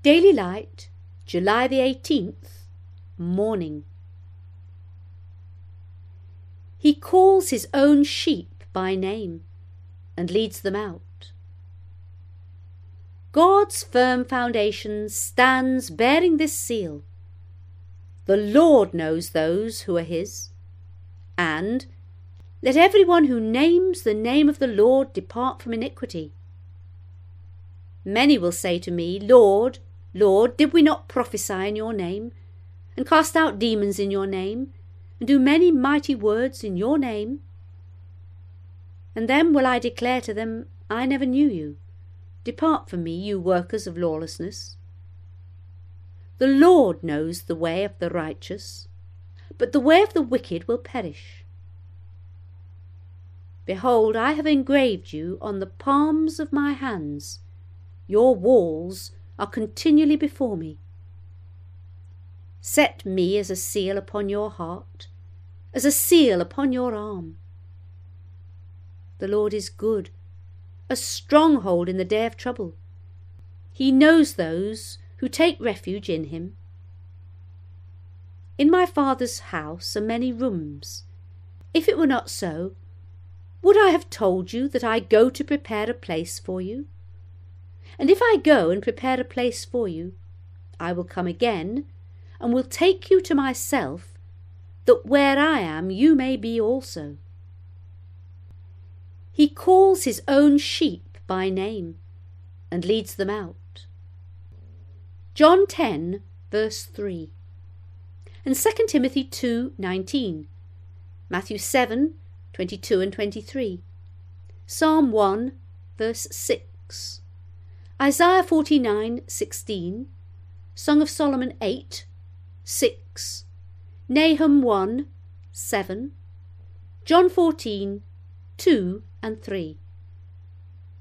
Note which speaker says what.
Speaker 1: Daily Light, July the 18th, Morning. He calls his own sheep by name and leads them out. God's firm foundation stands bearing this seal: the Lord knows those who are his, and let everyone who names the name of the Lord depart from iniquity. Many will say to me, Lord, Lord, did we not prophesy in your name, and cast out demons in your name, and do many mighty words in your name? And then will I declare to them, I never knew you. Depart from me, you workers of lawlessness. The Lord knows the way of the righteous, but the way of the wicked will perish. Behold, I have engraved you on the palms of my hands. Your walls are continually before me. Set me as a seal upon your heart, as a seal upon your arm. The Lord is good, a stronghold in the day of trouble. He knows those who take refuge in him. In my Father's house are many rooms. If it were not so, would I have told you that I go to prepare a place for you? And if I go and prepare a place for you, I will come again, and will take you to myself, that where I am you may be also. He calls his own sheep by name, and leads them out. John 10, verse 3, and 2 Timothy 2:19, Matthew 7, 22 and 23, Psalm 1, verse 6, Isaiah 49:16, Song of Solomon 8:6, Nahum 1:7, John 14:2 and 3.